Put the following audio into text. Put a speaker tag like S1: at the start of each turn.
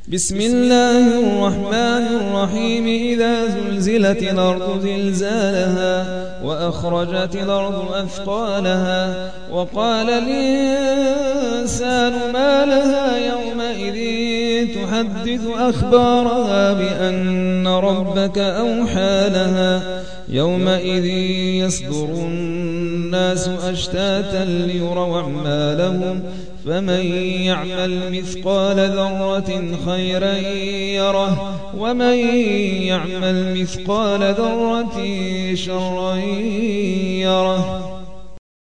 S1: بسم الله الرحمن الرحيم إذا زلزلت الأرض زلزالها وأخرجت الأرض أثقالها وقال الإنسان ما لها يومئذ تحدث أخبارها بأن ربك أوحى لها يومئذ يصدر الناس أشتاتا ليروا أعمالهم فمن يعمل مثقال ذرة خيرا يره ومن يعمل مثقال ذرة شرا يره.